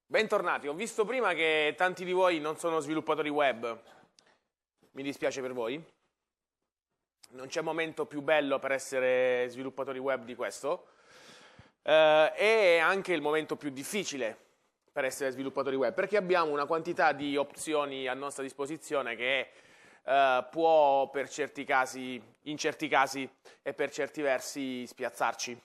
Bentornati, ho visto prima che tanti di voi non sono sviluppatori web, mi dispiace per voi, non c'è momento più bello per essere sviluppatori web di questo, è anche il momento più difficile per essere sviluppatori web, perché abbiamo una quantità di opzioni a nostra disposizione che può per certi casi, in certi casi e per certi versi spiazzarci.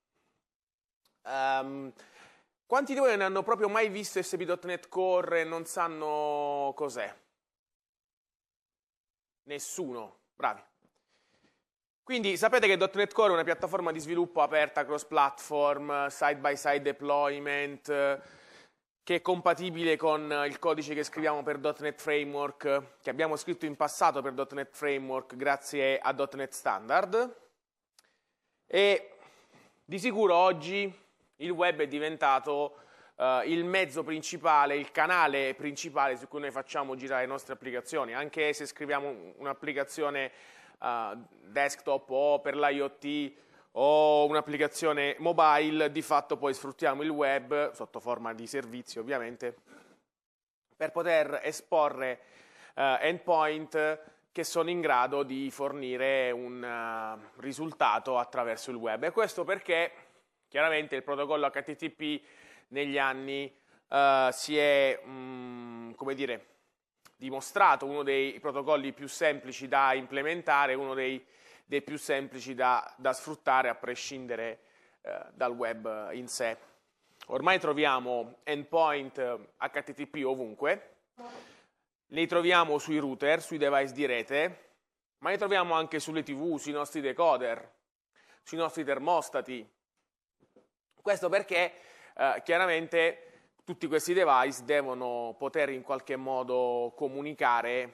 Quanti di voi non hanno proprio mai visto ASP.NET Core e non sanno cos'è? Nessuno, bravi. Quindi sapete che .NET Core è una piattaforma di sviluppo aperta, cross-platform, side-by-side deployment, che è compatibile con il codice che scriviamo per .NET Framework, che abbiamo scritto in passato per .NET Framework grazie a .NET Standard. E di sicuro oggi il web è diventato il mezzo principale, il canale principale su cui noi facciamo girare le nostre applicazioni, anche se scriviamo un'applicazione desktop o per l'IoT o un'applicazione mobile, di fatto poi sfruttiamo il web, sotto forma di servizi ovviamente, per poter esporre endpoint che sono in grado di fornire un risultato attraverso il web. E questo perché chiaramente il protocollo HTTP negli anni si è, come dire, dimostrato uno dei protocolli più semplici da implementare, uno dei più semplici da sfruttare a prescindere dal web in sé. Ormai troviamo endpoint HTTP ovunque, li troviamo sui router, sui device di rete, ma li troviamo anche sulle TV, sui nostri decoder, sui nostri termostati. Questo perché chiaramente tutti questi device devono poter in qualche modo comunicare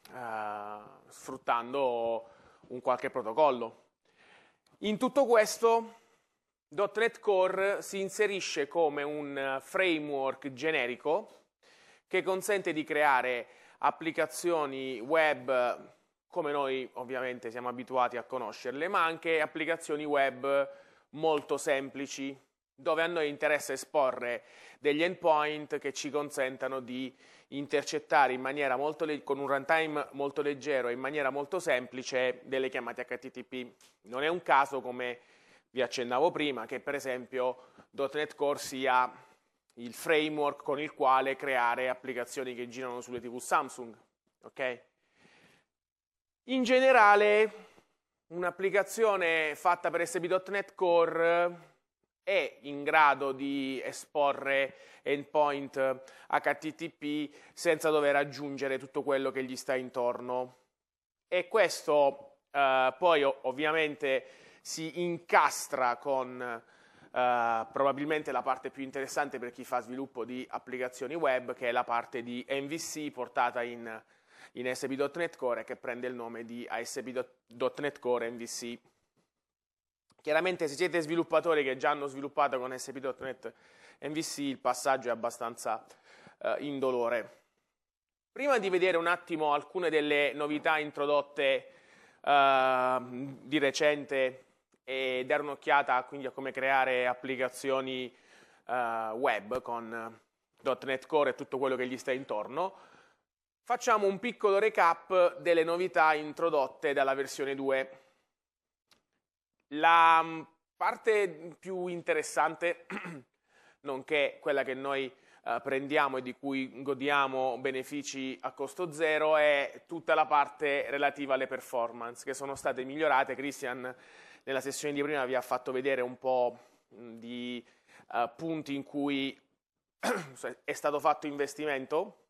sfruttando un qualche protocollo. In tutto questo .NET Core si inserisce come un framework generico che consente di creare applicazioni web come noi ovviamente siamo abituati a conoscerle, ma anche applicazioni web molto semplici, dove a noi interessa esporre degli endpoint che ci consentano di intercettare in maniera con un runtime molto leggero e in maniera molto semplice delle chiamate HTTP. Non è un caso, come vi accennavo prima, che per esempio .NET Core sia il framework con il quale creare applicazioni che girano sulle TV Samsung. Okay? In generale, un'applicazione fatta per ASP.NET Core è in grado di esporre endpoint HTTP senza dover aggiungere tutto quello che gli sta intorno. E questo poi ovviamente si incastra con probabilmente la parte più interessante per chi fa sviluppo di applicazioni web, che è la parte di MVC portata in ASP.NET Core, che prende il nome di ASP.NET Core MVC. Chiaramente se siete sviluppatori che già hanno sviluppato con ASP.NET MVC, il passaggio è abbastanza indolore. Prima di vedere un attimo alcune delle novità introdotte di recente e dare un'occhiata quindi a come creare applicazioni web con .NET Core e tutto quello che gli sta intorno, facciamo un piccolo recap delle novità introdotte dalla versione 2. La parte più interessante, nonché quella che noi prendiamo e di cui godiamo benefici a costo zero, è tutta la parte relativa alle performance, che sono state migliorate. Christian nella sessione di prima vi ha fatto vedere un po' di punti in cui è stato fatto investimento,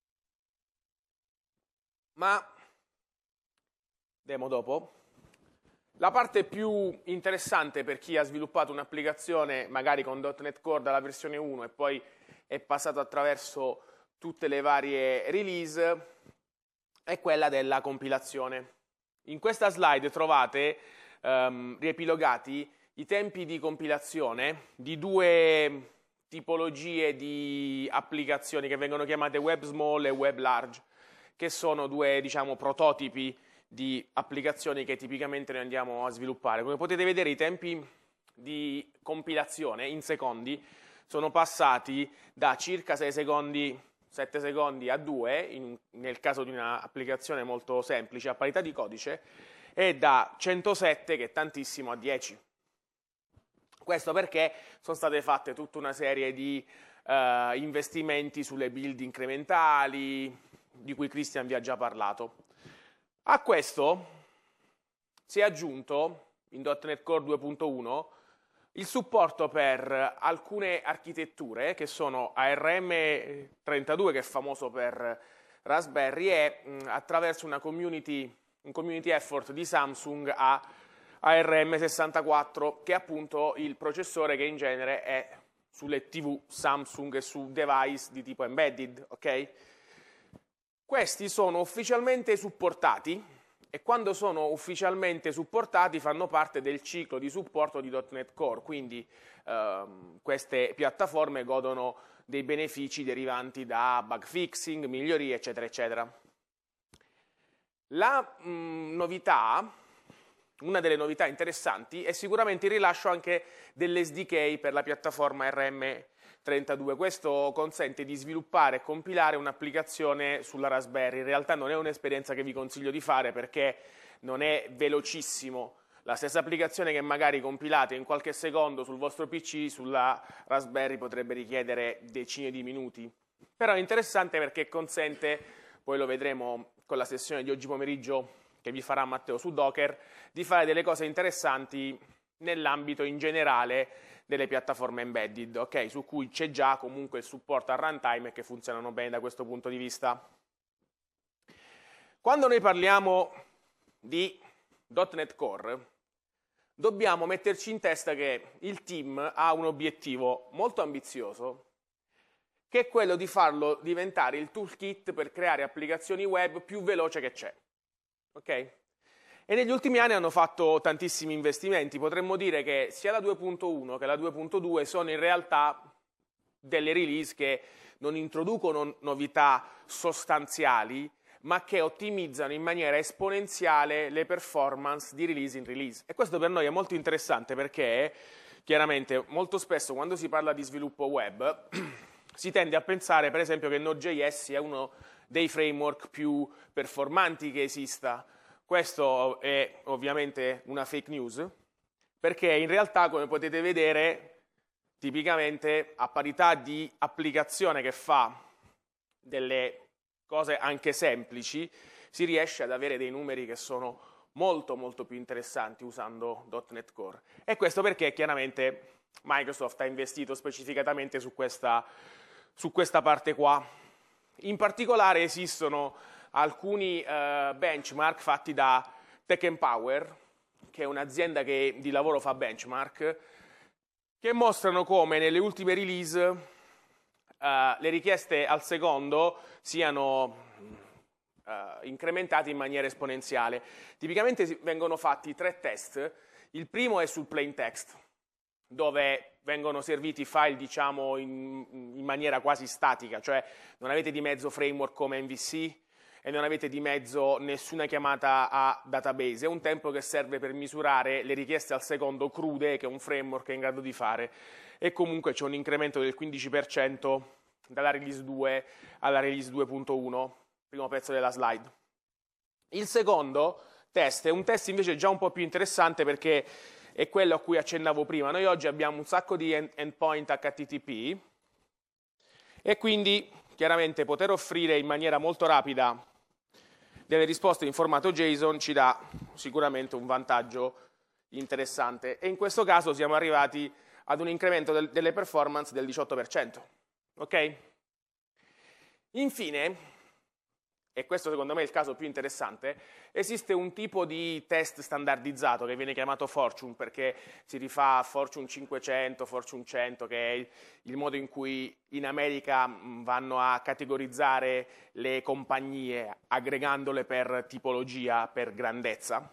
ma vediamo dopo. La parte più interessante per chi ha sviluppato un'applicazione magari con .NET Core dalla versione 1 e poi è passato attraverso tutte le varie release è quella della compilazione. In questa slide trovate riepilogati i tempi di compilazione di due tipologie di applicazioni che vengono chiamate web small e web large, che sono due, diciamo, prototipi di applicazioni che tipicamente noi andiamo a sviluppare. Come potete vedere, i tempi di compilazione in secondi sono passati da circa 6 secondi, 7 secondi a 2, nel caso di un'applicazione molto semplice a parità di codice, e da 107, che è tantissimo, a 10. Questo perché sono state fatte tutta una serie di investimenti sulle build incrementali, di cui Christian vi ha già parlato. A questo si è aggiunto in .NET Core 2.1 il supporto per alcune architetture che sono ARM32, che è famoso per Raspberry, e attraverso un community effort di Samsung a ARM64, che è appunto il processore che in genere è sulle TV Samsung e su device di tipo embedded, ok? Questi sono ufficialmente supportati, e quando sono ufficialmente supportati fanno parte del ciclo di supporto di .NET Core, quindi queste piattaforme godono dei benefici derivanti da bug fixing, migliorie, eccetera, eccetera. Una delle novità interessanti è sicuramente il rilascio anche dell'SDK per la piattaforma RM32. Questo consente di sviluppare e compilare un'applicazione sulla Raspberry. In realtà non è un'esperienza che vi consiglio di fare perché non è velocissimo. La stessa applicazione che magari compilate in qualche secondo sul vostro PC, sulla Raspberry potrebbe richiedere decine di minuti. Però è interessante perché consente, poi lo vedremo con la sessione di oggi pomeriggio che vi farà Matteo su Docker, di fare delle cose interessanti nell'ambito in generale delle piattaforme embedded, ok? Su cui c'è già comunque il supporto al runtime e che funzionano bene da questo punto di vista. Quando noi parliamo di .NET Core, dobbiamo metterci in testa che il team ha un obiettivo molto ambizioso, che è quello di farlo diventare il toolkit per creare applicazioni web più veloce che c'è. Ok? E negli ultimi anni hanno fatto tantissimi investimenti. Potremmo dire che sia la 2.1 che la 2.2 sono in realtà delle release che non introducono novità sostanziali, ma che ottimizzano in maniera esponenziale le performance di release in release. E questo per noi è molto interessante perché, chiaramente, molto spesso quando si parla di sviluppo web si tende a pensare, per esempio, che Node.js sia uno dei framework più performanti che esista. Questo è ovviamente una fake news, perché in realtà, come potete vedere, tipicamente a parità di applicazione che fa delle cose anche semplici, si riesce ad avere dei numeri che sono molto molto più interessanti usando .NET Core. E questo perché chiaramente Microsoft ha investito specificatamente su questa parte qua. In particolare esistono alcuni benchmark fatti da Tech Empower, che è un'azienda che di lavoro fa benchmark, che mostrano come nelle ultime release le richieste al secondo siano incrementate in maniera esponenziale. Tipicamente vengono fatti 3 test. Il primo è sul plain text, dove vengono serviti file, diciamo, in maniera quasi statica, cioè non avete di mezzo framework come MVC e non avete di mezzo nessuna chiamata a database. È un tempo che serve per misurare le richieste al secondo crude, che un framework è in grado di fare, e comunque c'è un incremento del 15% dalla release 2 alla release 2.1, primo pezzo della slide. Il secondo test è un test invece già un po' più interessante perché è quello a cui accennavo prima. Noi oggi abbiamo un sacco di endpoint HTTP e quindi chiaramente poter offrire in maniera molto rapida delle risposte in formato JSON ci dà sicuramente un vantaggio interessante, e in questo caso siamo arrivati ad un incremento delle performance del 18%. Ok? Infine, e questo secondo me è il caso più interessante, esiste un tipo di test standardizzato che viene chiamato Fortune, perché si rifà a Fortune 500, Fortune 100, che è il modo in cui in America vanno a categorizzare le compagnie, aggregandole per tipologia, per grandezza,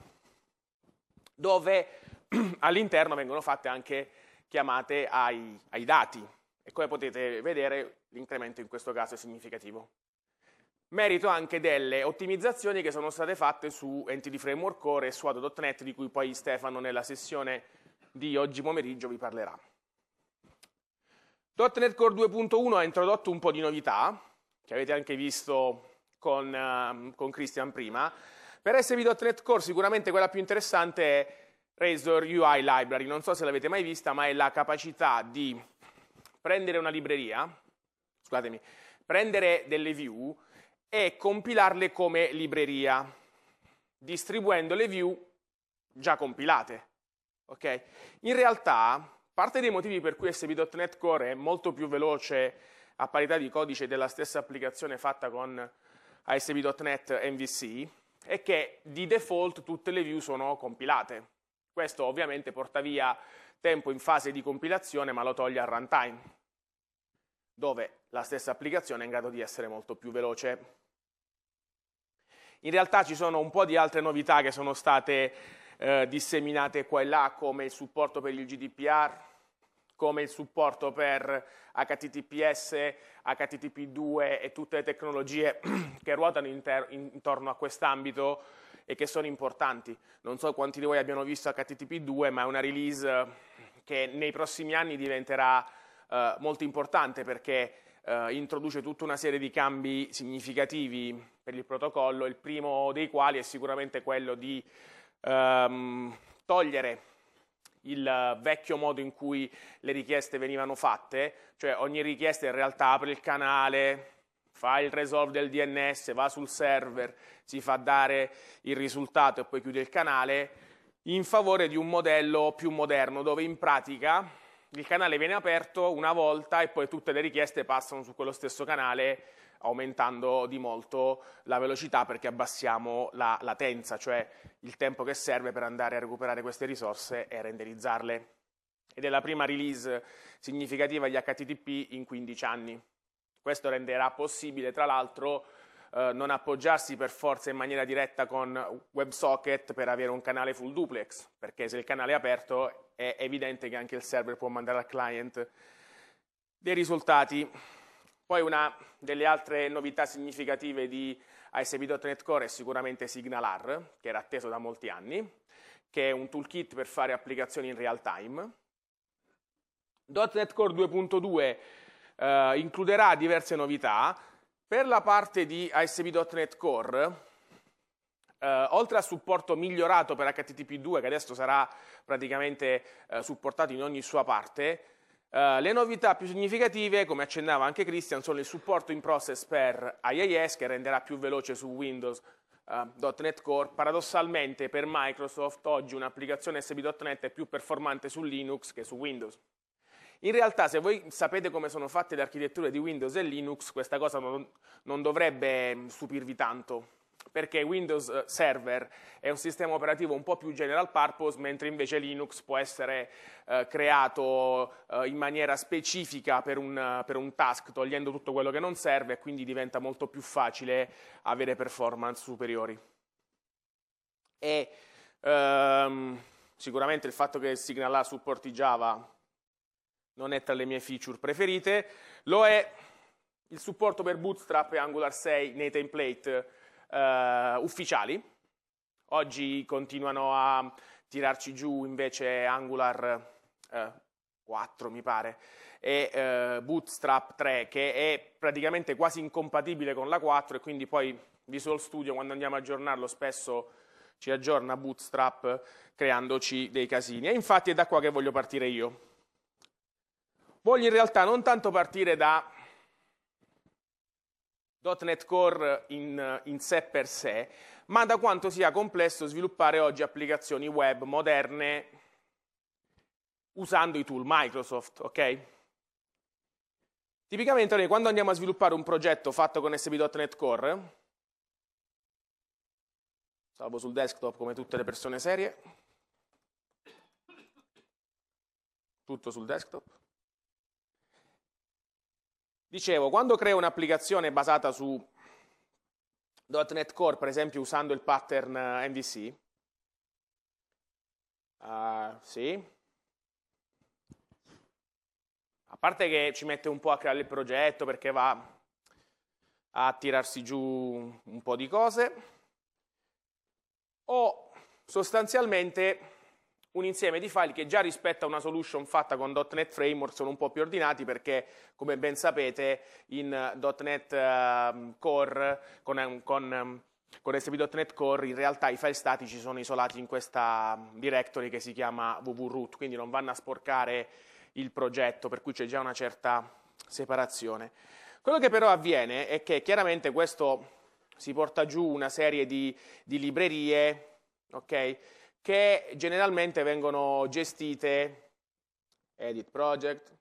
dove all'interno vengono fatte anche chiamate ai dati, e come potete vedere l'incremento in questo caso è significativo. Merito anche delle ottimizzazioni che sono state fatte su Entity Framework Core e su ADO.NET, di cui poi Stefano nella sessione di oggi pomeriggio vi parlerà. .NET Core 2.1 ha introdotto un po' di novità, che avete anche visto con Christian prima. Per ASP.NET Core sicuramente quella più interessante è Razor UI Library. Non so se l'avete mai vista, ma è la capacità di prendere una libreria, scusatemi, prendere delle view e compilarle come libreria, distribuendo le view già compilate. Okay? In realtà, parte dei motivi per cui ASP.NET Core è molto più veloce a parità di codice della stessa applicazione fatta con ASP.NET MVC è che di default tutte le view sono compilate. Questo ovviamente porta via tempo in fase di compilazione, ma lo toglie al runtime, dove la stessa applicazione è in grado di essere molto più veloce. In realtà ci sono un po' di altre novità che sono state disseminate qua e là, come il supporto per il GDPR, come il supporto per HTTPS, HTTP2 e tutte le tecnologie che ruotano intorno a quest'ambito e che sono importanti. Non so quanti di voi abbiano visto HTTP2, ma è una release che nei prossimi anni diventerà molto importante perché introduce tutta una serie di cambi significativi per il protocollo, il primo dei quali è sicuramente quello di togliere il vecchio modo in cui le richieste venivano fatte, cioè ogni richiesta in realtà apre il canale, fa il resolve del DNS, va sul server, si fa dare il risultato e poi chiude il canale, in favore di un modello più moderno dove in pratica il canale viene aperto una volta e poi tutte le richieste passano su quello stesso canale, aumentando di molto la velocità perché abbassiamo la latenza, cioè il tempo che serve per andare a recuperare queste risorse e renderizzarle. Ed è la prima release significativa di HTTP in 15 anni. Questo renderà possibile, tra l'altro, non appoggiarsi per forza in maniera diretta con WebSocket per avere un canale full duplex, perché se il canale è aperto è evidente che anche il server può mandare al client dei risultati. Poi una delle altre novità significative di ASP.NET Core è sicuramente SignalR, che era atteso da molti anni, che è un toolkit per fare applicazioni in real time. .NET Core 2.2 includerà diverse novità. Per la parte di ASP.NET Core, oltre al supporto migliorato per HTTP2, che adesso sarà praticamente supportato in ogni sua parte, le novità più significative, come accennava anche Christian, sono il supporto in process per IIS, che renderà più veloce su Windows .NET Core. Paradossalmente per Microsoft oggi un'applicazione ASP.NET è più performante su Linux che su Windows. In realtà, se voi sapete come sono fatte le architetture di Windows e Linux, questa cosa non dovrebbe stupirvi tanto, perché Windows Server è un sistema operativo un po' più general purpose, mentre invece Linux può essere creato in maniera specifica per un task, togliendo tutto quello che non serve, e quindi diventa molto più facile avere performance superiori. E sicuramente il fatto che SignalR supporti Java non è tra le mie feature preferite, lo è il supporto per Bootstrap e Angular 6 nei template ufficiali. Oggi continuano a tirarci giù invece Angular 4 mi pare e Bootstrap 3, che è praticamente quasi incompatibile con la 4, e quindi poi Visual Studio, quando andiamo a aggiornarlo, spesso ci aggiorna Bootstrap creandoci dei casini, e infatti è da qua che voglio partire io. Voglio in realtà non tanto partire da .NET Core in sé per sé, ma da quanto sia complesso sviluppare oggi applicazioni web moderne usando i tool Microsoft, ok? Tipicamente noi quando andiamo a sviluppare un progetto fatto con ASP.NET Core, salvo sul desktop come tutte le persone serie, tutto sul desktop. Dicevo, quando creo un'applicazione basata su .NET Core, per esempio usando il pattern MVC, sì, a parte che ci mette un po' a creare il progetto perché va a tirarsi giù un po' di cose, ho sostanzialmente un insieme di file che già rispetto a una solution fatta con .NET Framework sono un po' più ordinati perché, come ben sapete, in .NET Core, con ASP.NET Core, in realtà i file statici sono isolati in questa directory che si chiama www-root, quindi non vanno a sporcare il progetto, per cui c'è già una certa separazione. Quello che però avviene è che chiaramente questo si porta giù una serie di librerie, ok, che generalmente vengono gestite, edit project,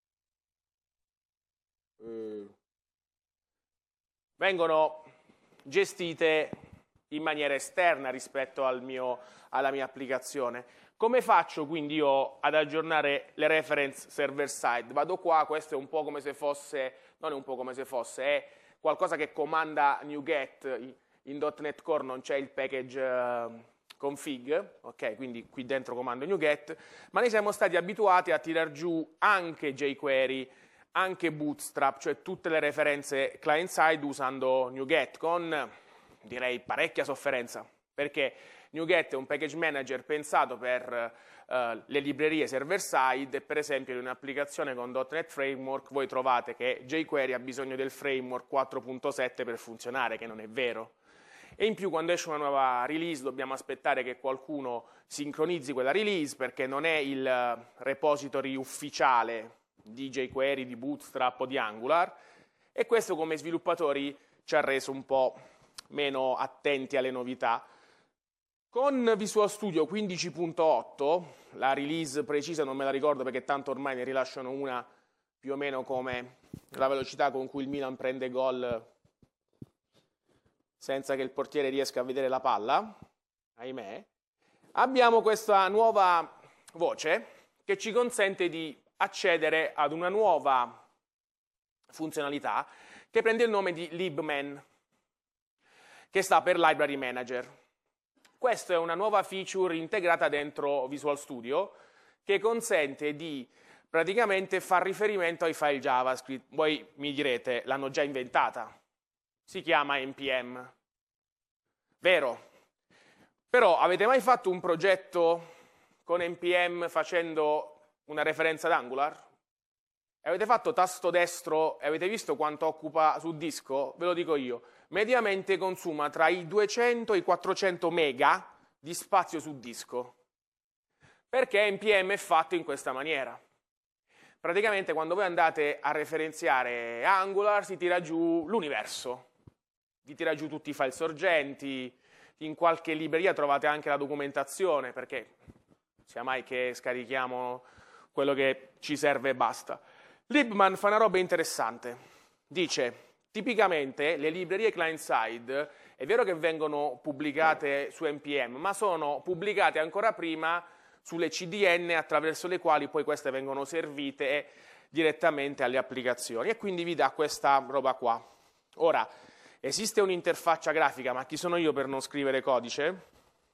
vengono gestite in maniera esterna rispetto alla mia applicazione. Come faccio quindi io ad aggiornare le reference server side? Vado qua, questo è un po' come se fosse, non è un po' come se fosse, è qualcosa che comanda NuGet. In .NET Core non c'è il package config, ok, quindi qui dentro comando NuGet, ma noi siamo stati abituati a tirar giù anche jQuery, anche Bootstrap, cioè tutte le referenze client-side usando NuGet, con, direi, parecchia sofferenza, perché NuGet è un package manager pensato per le librerie server-side e per esempio in un'applicazione con .NET Framework voi trovate che jQuery ha bisogno del framework 4.7 per funzionare, che non è vero. E in più quando esce una nuova release dobbiamo aspettare che qualcuno sincronizzi quella release perché non è il repository ufficiale di jQuery, di Bootstrap o di Angular, e questo come sviluppatori ci ha reso un po' meno attenti alle novità. Con Visual Studio 15.8, la release precisa non me la ricordo perché tanto ormai ne rilasciano una più o meno come la velocità con cui il Milan prende gol senza che il portiere riesca a vedere la palla, ahimè, abbiamo questa nuova voce che ci consente di accedere ad una nuova funzionalità che prende il nome di libman, che sta per Library Manager. Questa è una nuova feature integrata dentro Visual Studio che consente di praticamente far riferimento ai file JavaScript. Voi mi direte, l'hanno già inventata, si chiama npm. Vero, però avete mai fatto un progetto con npm facendo una referenza ad Angular? Avete fatto tasto destro e avete visto quanto occupa su disco? Ve lo dico io. Mediamente consuma tra i 200 e i 400 mega di spazio su disco. Perché npm è fatto in questa maniera. Praticamente quando voi andate a referenziare Angular si tira giù l'universo. Vi tira giù tutti i file sorgenti, in qualche libreria trovate anche la documentazione, perché sia mai che scarichiamo quello che ci serve e basta. Libman fa una roba interessante. Dice, tipicamente le librerie client-side, è vero che vengono pubblicate su NPM, ma sono pubblicate ancora prima sulle CDN attraverso le quali poi queste vengono servite direttamente alle applicazioni e quindi vi dà questa roba qua. Ora, esiste un'interfaccia grafica, ma chi sono io per non scrivere codice?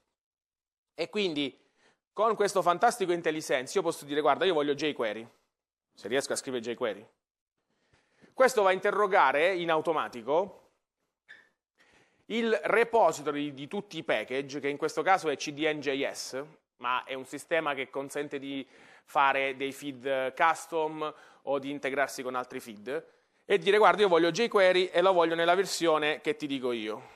E quindi con questo fantastico IntelliSense io posso dire, guarda, io voglio jQuery, se riesco a scrivere jQuery. Questo va a interrogare in automatico il repository di tutti i package, che in questo caso è CDN.js, ma è un sistema che consente di fare dei feed custom o di integrarsi con altri feed, e dire, guarda, io voglio jQuery e lo voglio nella versione che ti dico io.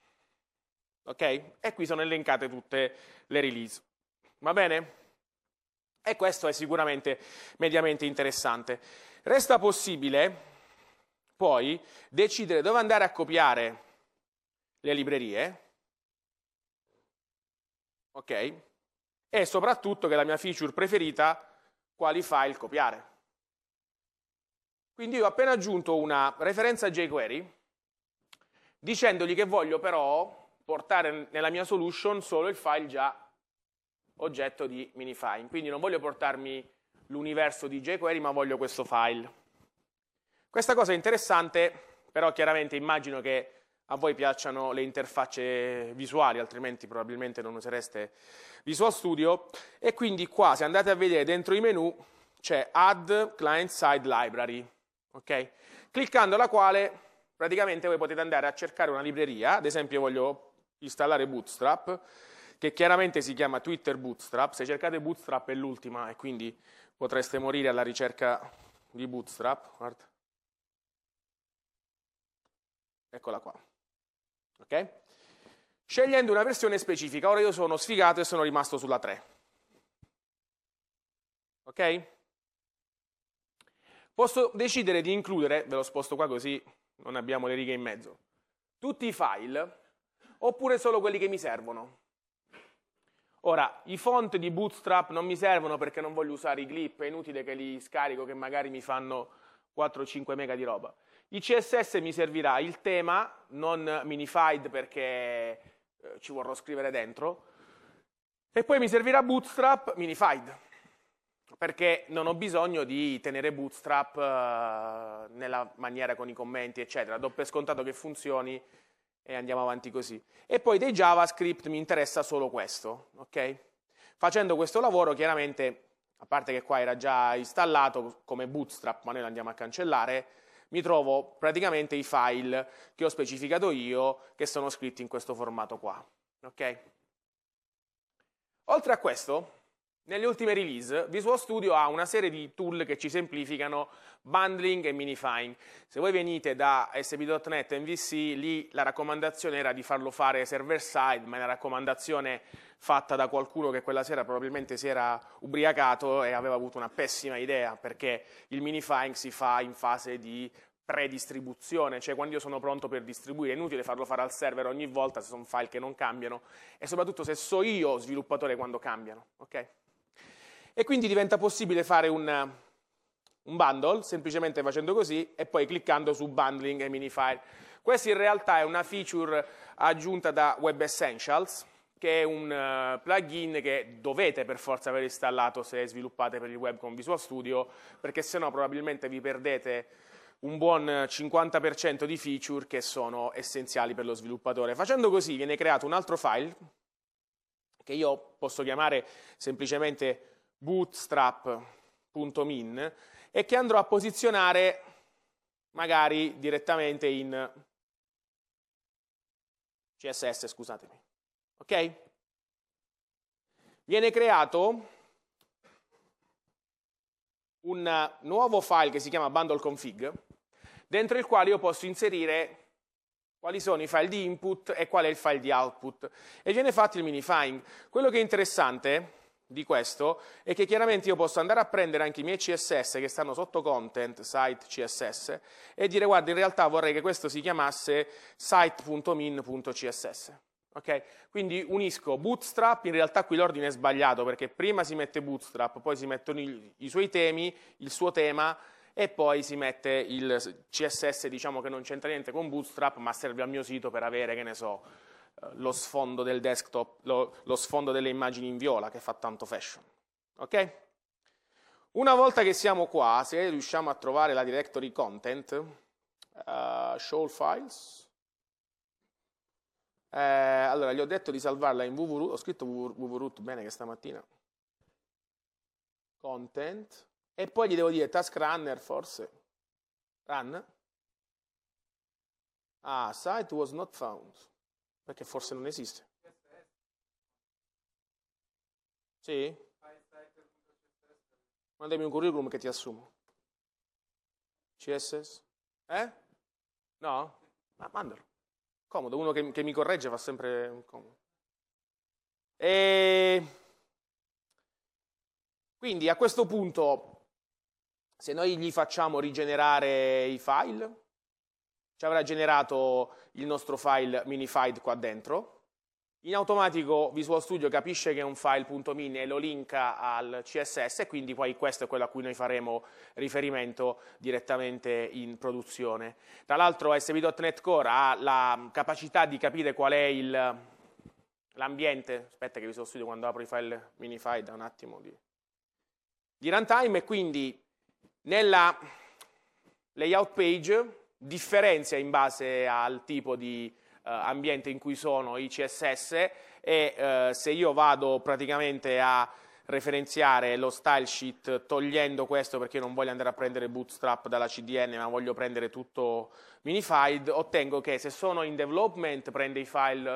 Ok? E qui sono elencate tutte le release. Va bene? E questo è sicuramente mediamente interessante. Resta possibile poi decidere dove andare a copiare le librerie, ok? E soprattutto, che è la mia feature preferita, quali file copiare. Quindi io ho appena aggiunto una referenza jQuery dicendogli che voglio però portare nella mia solution solo il file già oggetto di minifine. Quindi non voglio portarmi l'universo di jQuery, ma voglio questo file. Questa cosa è interessante, però chiaramente immagino che a voi piacciono le interfacce visuali, altrimenti probabilmente non usereste Visual Studio, e quindi qua, se andate a vedere dentro i menu, c'è Add Client Side Library, ok? Cliccando la quale praticamente voi potete andare a cercare una libreria, ad esempio voglio installare Bootstrap, che chiaramente si chiama Twitter Bootstrap. Se cercate Bootstrap è l'ultima e quindi potreste morire alla ricerca di Bootstrap. Guarda. Eccola qua. Ok? Scegliendo una versione specifica. Ora io sono sfigato e sono rimasto sulla 3. Ok? Posso decidere di includere, ve lo sposto qua così non abbiamo le righe in mezzo, tutti i file oppure solo quelli che mi servono. Ora, i font di Bootstrap non mi servono perché non voglio usare i clip, è inutile che li scarico che magari mi fanno 4-5 mega di roba. I CSS mi servirà il tema, non minified perché ci vorrò scrivere dentro, e poi mi servirà Bootstrap minified, perché non ho bisogno di tenere Bootstrap nella maniera con i commenti, eccetera. Do per scontato che funzioni e andiamo avanti così. E poi dei JavaScript mi interessa solo questo, ok? Facendo questo lavoro, chiaramente, a parte che qua era già installato come Bootstrap, ma noi lo andiamo a cancellare, mi trovo praticamente i file che ho specificato io, che sono scritti in questo formato qua, ok? Oltre a questo, nelle ultime release, Visual Studio ha una serie di tool che ci semplificano bundling e minifying. Se voi venite da ASP.NET MVC, lì la raccomandazione era di farlo fare server-side, ma è una raccomandazione fatta da qualcuno che quella sera probabilmente si era ubriacato e aveva avuto una pessima idea, perché il minifying si fa in fase di predistribuzione, cioè quando io sono pronto per distribuire. È inutile farlo fare al server ogni volta se sono file che non cambiano e soprattutto se so io sviluppatore quando cambiano, ok? E quindi diventa possibile fare un bundle semplicemente facendo così e poi cliccando su bundling e minifile. Questa in realtà è una feature aggiunta da Web Essentials, che è un plugin che dovete per forza aver installato se sviluppate per il web con Visual Studio, perché sennò probabilmente vi perdete un buon 50% di feature che sono essenziali per lo sviluppatore. Facendo così viene creato un altro file che io posso chiamare semplicemente bootstrap.min e che andrò a posizionare magari direttamente in CSS, scusatemi. Ok? Viene creato un nuovo file che si chiama bundle.config, dentro il quale io posso inserire quali sono i file di input e qual è il file di output, e viene fatto il minifying. Quello che è interessante di questo è che chiaramente io posso andare a prendere anche i miei CSS che stanno sotto content, site CSS, e dire guarda, in realtà vorrei che questo si chiamasse site.min.css. Okay? Quindi unisco Bootstrap, in realtà qui l'ordine è sbagliato perché prima si mette Bootstrap, poi si mettono i suoi temi, il suo tema e poi si mette il CSS, diciamo che non c'entra niente con Bootstrap ma serve al mio sito per avere, che ne so, lo sfondo del desktop, lo sfondo delle immagini in viola che fa tanto fashion. Ok? Una volta che siamo qua, se riusciamo a trovare la directory content, show files, allora gli ho detto di salvarla in www, ho scritto www bene che stamattina, content, e poi gli devo dire task runner forse, run, site was not found, perché forse non esiste. Sì? Mandami un curriculum che ti assumo. CSS? No? Ma mandalo. Comodo, uno che mi corregge fa sempre comodo. Quindi a questo punto, se noi gli facciamo rigenerare i file, ci avrà generato il nostro file minified qua dentro. In automatico Visual Studio capisce che è un file.min e lo linka al CSS, e quindi poi questo è quello a cui noi faremo riferimento direttamente in produzione. Tra l'altro ASP.NET Core ha la capacità di capire qual è l'ambiente, aspetta che Visual Studio quando apro i file minified ha un attimo di runtime, e quindi nella layout page differenzia in base al tipo di ambiente in cui sono i CSS, e se io vado praticamente a referenziare lo style sheet togliendo questo perché io non voglio andare a prendere Bootstrap dalla CDN ma voglio prendere tutto minified, ottengo che se sono in development prende i file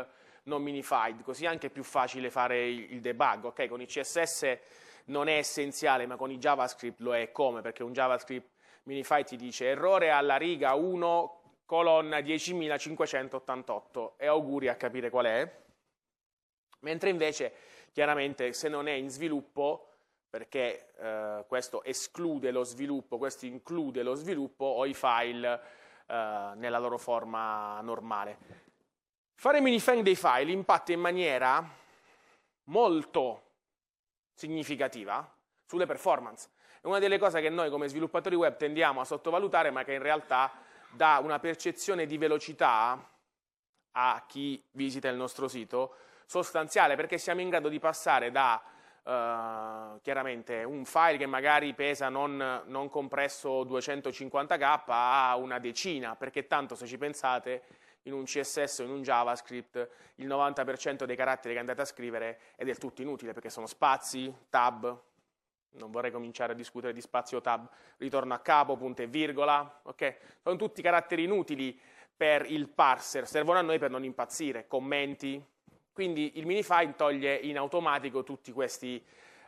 non minified, così è anche più facile fare il debug, ok? Con i CSS non è essenziale, ma con i JavaScript lo è. Come? Perché un JavaScript minified ti dice errore alla riga 1, colonna 10.588 e auguri a capire qual è. Mentre invece, chiaramente, se non è in sviluppo, perché questo esclude lo sviluppo, questo include lo sviluppo, o i file nella loro forma normale. Fare minifying dei file impatta in maniera molto significativa sulle performance. È una delle cose che noi come sviluppatori web tendiamo a sottovalutare, ma che in realtà dà una percezione di velocità a chi visita il nostro sito sostanziale, perché siamo in grado di passare da chiaramente un file che magari pesa non compresso 250k a una decina, perché tanto, se ci pensate, in un CSS o in un JavaScript il 90% dei caratteri che andate a scrivere è del tutto inutile, perché sono spazi, tab, non vorrei cominciare a discutere di spazio tab, ritorno a capo, punto e virgola, ok? Sono tutti caratteri inutili per il parser, servono a noi per non impazzire, commenti. Quindi il minify toglie in automatico tutti questi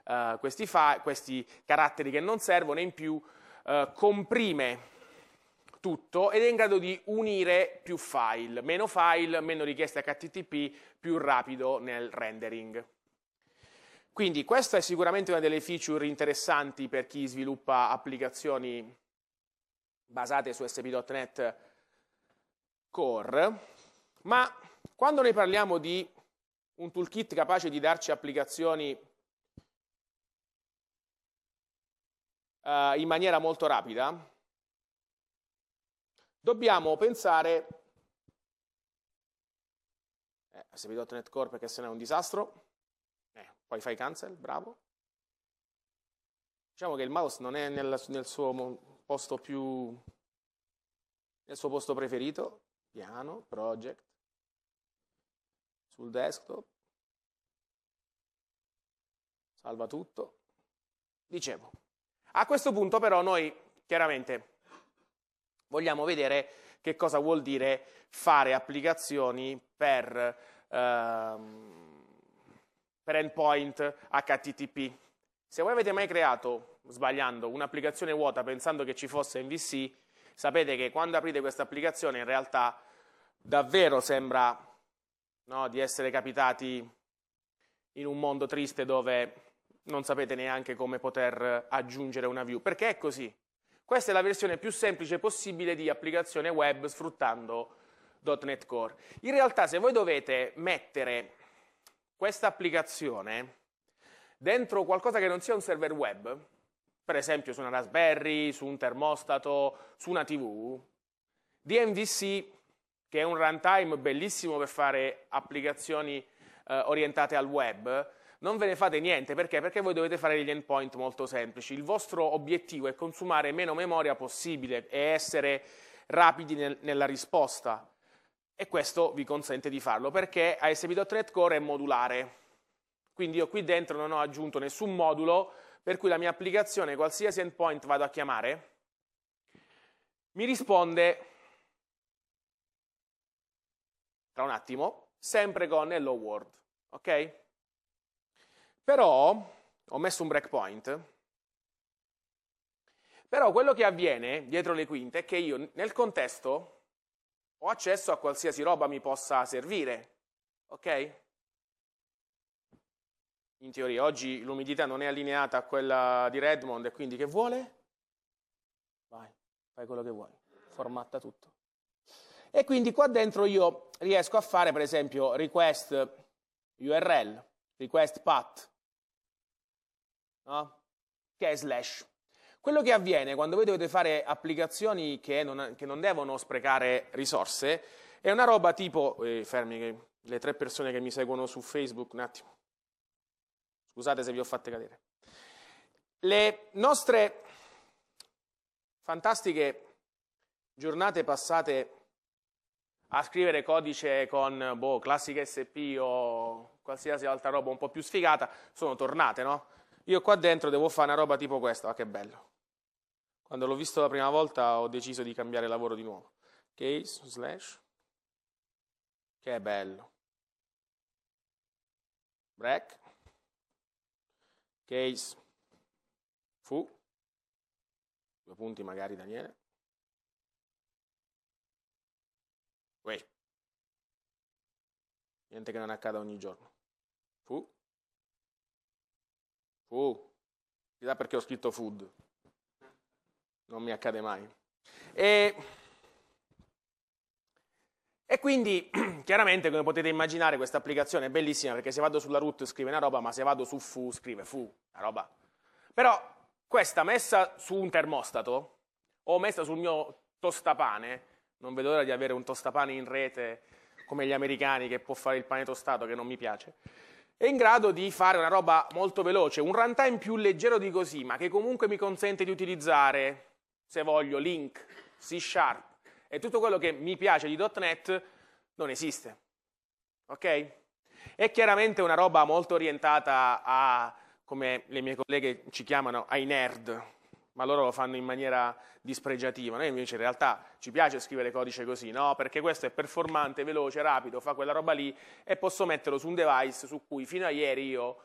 caratteri che non servono, e in più comprime tutto ed è in grado di unire più file, meno richieste HTTP, più rapido nel rendering. Quindi questa è sicuramente una delle feature interessanti per chi sviluppa applicazioni basate su ASP.NET Core, ma quando noi parliamo di un toolkit capace di darci applicazioni in maniera molto rapida, dobbiamo pensare ASP.NET Core, perché se no è un disastro. Poi fai cancel, bravo. Diciamo che il mouse non è nel suo posto nel suo posto preferito. Piano, project, sul desktop, salva tutto. Dicevo, a questo punto però noi chiaramente vogliamo vedere che cosa vuol dire fare applicazioni per endpoint HTTP. Se voi avete mai creato, sbagliando, un'applicazione vuota pensando che ci fosse MVC, sapete che quando aprite questa applicazione in realtà davvero sembra, no, di essere capitati in un mondo triste dove non sapete neanche come poter aggiungere una view, perché è così. Questa è la versione più semplice possibile di applicazione web sfruttando .NET Core. In realtà, se voi dovete mettere questa applicazione dentro qualcosa che non sia un server web, per esempio su una Raspberry, su un termostato, su una TV, DMVC, che è un runtime bellissimo per fare applicazioni orientate al web, non ve ne fate niente. Perché? Perché voi dovete fare degli endpoint molto semplici. Il vostro obiettivo è consumare meno memoria possibile e essere rapidi nella risposta. E questo vi consente di farlo, perché ASP.NET Core è modulare. Quindi io qui dentro non ho aggiunto nessun modulo, per cui la mia applicazione, qualsiasi endpoint vado a chiamare, mi risponde tra un attimo, sempre con hello world, ok? Però, ho messo un breakpoint, però quello che avviene dietro le quinte è che io nel contesto ho accesso a qualsiasi roba mi possa servire, ok? In teoria oggi l'umidità non è allineata a quella di Redmond, e quindi che vuole? Vai, fai quello che vuoi, formatta tutto. E quindi qua dentro io riesco a fare, per esempio, request URL, request path, no? Che è slash. Quello che avviene quando voi dovete fare applicazioni che non devono sprecare risorse è una roba tipo, fermi che le 3 persone che mi seguono su Facebook, un attimo, scusate se vi ho fatte cadere. Le nostre fantastiche giornate passate a scrivere codice con classica SP o qualsiasi altra roba un po' più sfigata sono tornate, no? Io qua dentro devo fare una roba tipo questa, ma che bello. Quando l'ho visto la prima volta ho deciso di cambiare lavoro di nuovo. Case, slash, che bello. break, case, fu, 2 punti magari Daniele, wait, niente che non accada ogni giorno, fu, chissà perché ho scritto food, non mi accade mai. E quindi, chiaramente, come potete immaginare, questa applicazione è bellissima perché se vado sulla root scrive una roba, ma se vado su fu scrive fu, una roba. Però questa messa su un termostato o messa sul mio tostapane, non vedo l'ora di avere un tostapane in rete come gli americani che può fare il pane tostato, che non mi piace, è in grado di fare una roba molto veloce, un runtime più leggero di così, ma che comunque mi consente di utilizzare, se voglio, Link, C# e tutto quello che mi piace di .NET non esiste, ok? È chiaramente una roba molto orientata a, come le mie colleghe ci chiamano, ai nerd, ma loro lo fanno in maniera dispregiativa. Noi invece in realtà ci piace scrivere codice così, no? Perché questo è performante, veloce, rapido, fa quella roba lì e posso metterlo su un device su cui fino a ieri io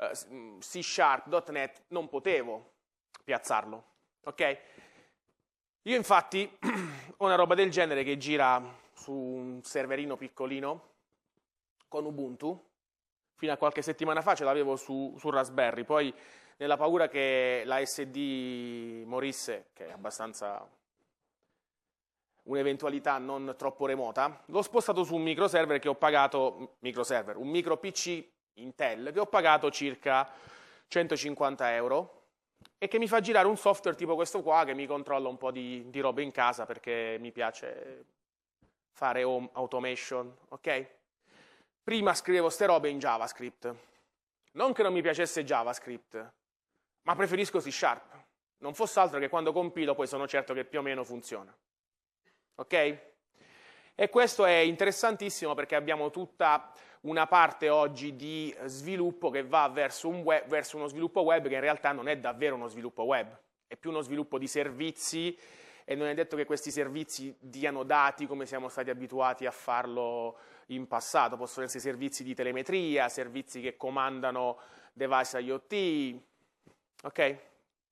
C#, .NET non potevo piazzarlo, ok? Io infatti ho una roba del genere che gira su un serverino piccolino con Ubuntu. Fino a qualche settimana fa ce l'avevo su Raspberry, poi nella paura che la SD morisse, che è abbastanza un'eventualità non troppo remota, l'ho spostato su un microserver che ho pagato, un micro PC Intel, che ho pagato circa 150 euro e che mi fa girare un software tipo questo qua che mi controlla un po' di robe in casa perché mi piace fare home automation, ok? Prima scrivevo ste robe in JavaScript. Non che non mi piacesse JavaScript, ma preferisco C#. Non fosse altro che quando compilo poi sono certo che più o meno funziona. Ok? E questo è interessantissimo perché abbiamo tutta una parte oggi di sviluppo che va verso uno sviluppo web che in realtà non è davvero uno sviluppo web, è più uno sviluppo di servizi e non è detto che questi servizi diano dati come siamo stati abituati a farlo in passato. Possono essere servizi di telemetria, servizi che comandano device IoT, ok?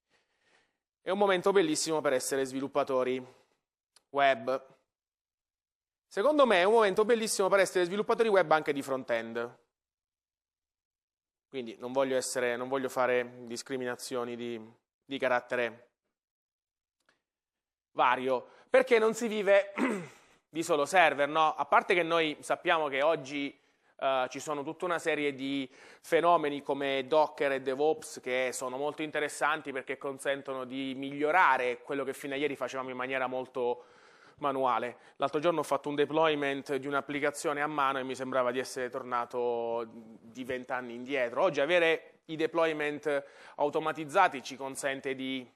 È un momento bellissimo per essere sviluppatori web. Secondo me è un momento bellissimo per essere sviluppatori web anche di front-end. Quindi non voglio fare discriminazioni di carattere vario, perché non si vive di solo server, no? A parte che noi sappiamo che oggi ci sono tutta una serie di fenomeni come Docker e DevOps che sono molto interessanti perché consentono di migliorare quello che fino a ieri facevamo in maniera molto manuale. L'altro giorno ho fatto un deployment di un'applicazione a mano e mi sembrava di essere tornato di 20 anni indietro. Oggi avere i deployment automatizzati ci consente di,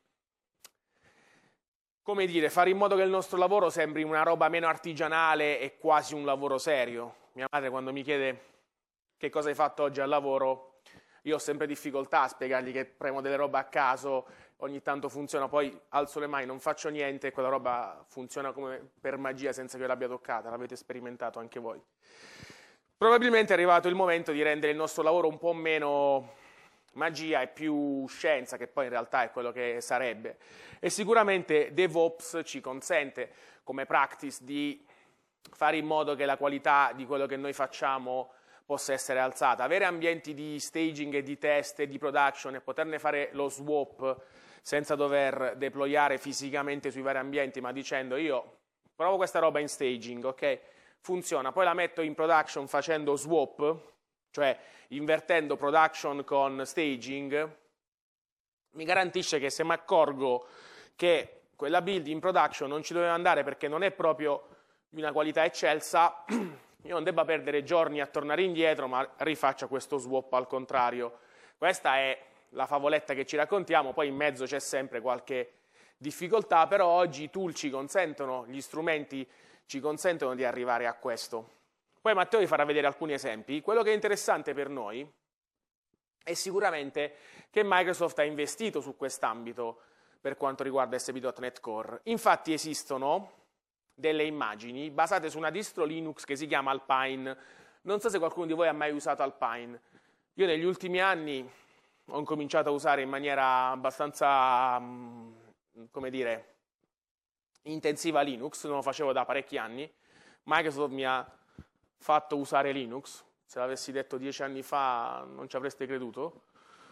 come dire, fare in modo che il nostro lavoro sembri una roba meno artigianale e quasi un lavoro serio. Mia madre quando mi chiede che cosa hai fatto oggi al lavoro, io ho sempre difficoltà a spiegargli che premo delle robe a caso, ogni tanto funziona, poi alzo le mani, non faccio niente e quella roba funziona come per magia senza che io l'abbia toccata, l'avete sperimentato anche voi. Probabilmente è arrivato il momento di rendere il nostro lavoro un po' meno magia e più scienza, che poi in realtà è quello che sarebbe. E sicuramente DevOps ci consente come practice di fare in modo che la qualità di quello che noi facciamo possa essere alzata. Avere ambienti di staging e di test e di production e poterne fare lo swap senza dover deployare fisicamente sui vari ambienti, ma dicendo io provo questa roba in staging, ok? Funziona, poi la metto in production facendo swap, cioè invertendo production con staging, mi garantisce che se mi accorgo che quella build in production non ci doveva andare perché non è proprio di una qualità eccelsa, io non debba perdere giorni a tornare indietro, ma rifaccia questo swap al contrario. Questa è la favoletta che ci raccontiamo, poi in mezzo c'è sempre qualche difficoltà, però oggi i tool ci consentono, gli strumenti ci consentono di arrivare a questo. Poi Matteo vi farà vedere alcuni esempi. Quello che è interessante per noi è sicuramente che Microsoft ha investito su quest'ambito per quanto riguarda ASP.NET Core. Infatti esistono delle immagini basate su una distro Linux che si chiama Alpine. Non so se qualcuno di voi ha mai usato Alpine. Io negli ultimi anni ho incominciato a usare in maniera abbastanza, come dire, intensiva Linux, non lo facevo da parecchi anni. Microsoft mi ha fatto usare Linux, se l'avessi detto 10 anni fa non ci avreste creduto.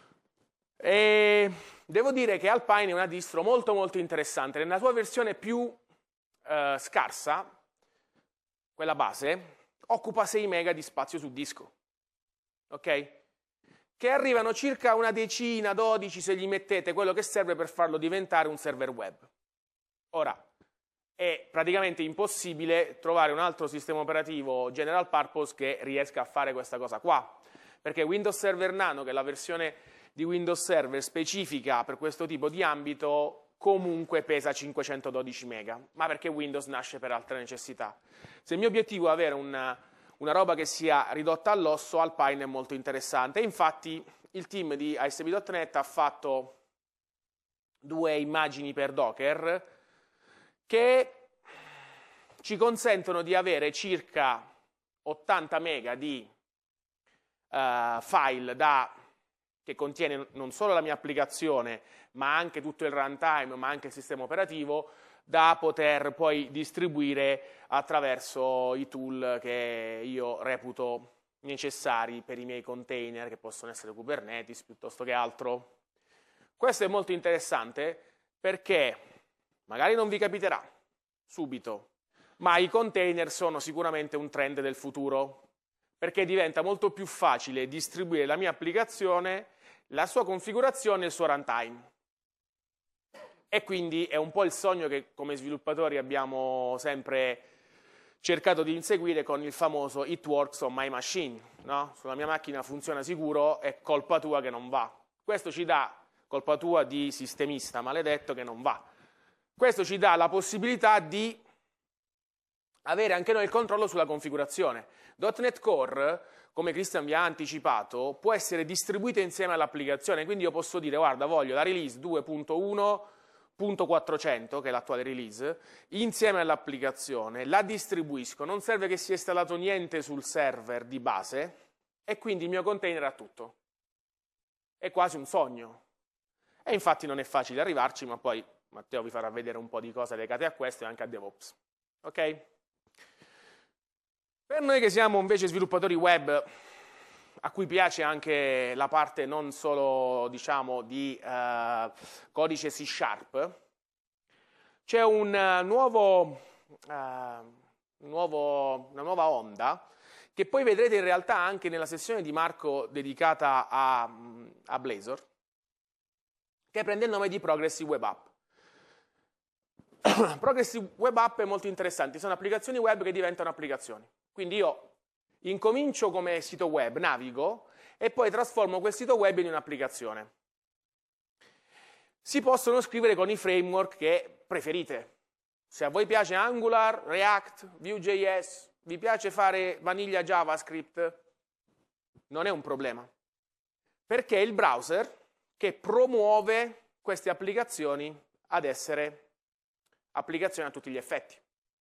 E devo dire che Alpine è una distro molto molto interessante. Nella sua versione più scarsa, quella base, occupa 6 MB di spazio su disco, ok? Che arrivano circa una decina, 12 se gli mettete quello che serve per farlo diventare un server web. Ora, è praticamente impossibile trovare un altro sistema operativo general purpose che riesca a fare questa cosa qua, perché Windows Server Nano, che è la versione di Windows Server specifica per questo tipo di ambito, comunque pesa 512 MB, ma perché Windows nasce per altre necessità. Se il mio obiettivo è avere una roba che sia ridotta all'osso, Alpine è molto interessante. Infatti il team di ASP.NET ha fatto 2 immagini per Docker che ci consentono di avere circa 80 MB di file che contiene non solo la mia applicazione, ma anche tutto il runtime, ma anche il sistema operativo, da poter poi distribuire attraverso i tool che io reputo necessari per i miei container, che possono essere Kubernetes piuttosto che altro. Questo è molto interessante perché magari non vi capiterà subito, ma i container sono sicuramente un trend del futuro, perché diventa molto più facile distribuire la mia applicazione, la sua configurazione e il suo runtime. E quindi è un po' il sogno che come sviluppatori abbiamo sempre cercato di inseguire con il famoso It works on my machine, no? Sulla mia macchina funziona sicuro, è colpa tua che non va. Questo ci dà, colpa tua di sistemista maledetto che non va. Questo ci dà la possibilità di avere anche noi il controllo sulla configurazione. .NET Core, come Christian vi ha anticipato, può essere distribuito insieme all'applicazione, quindi io posso dire, guarda, voglio la release 2.1.400, che è l'attuale release, insieme all'applicazione, la distribuisco, non serve che sia installato niente sul server di base, e quindi il mio container ha tutto. È quasi un sogno. E infatti non è facile arrivarci, ma poi Matteo vi farà vedere un po' di cose legate a questo e anche a DevOps. Ok? Per noi che siamo invece sviluppatori web, a cui piace anche la parte non solo, diciamo, di codice C#, c'è una nuova onda che poi vedrete in realtà anche nella sessione di Marco dedicata a Blazor, che prende il nome di Progressive Web App. Progressive Web App è molto interessante, sono applicazioni web che diventano applicazioni. Quindi io incomincio come sito web, navigo e poi trasformo quel sito web in un'applicazione. Si possono scrivere con i framework che preferite. Se a voi piace Angular, React, Vue.js, vi piace fare vaniglia JavaScript, non è un problema. Perché è il browser che promuove queste applicazioni ad essere applicazioni a tutti gli effetti.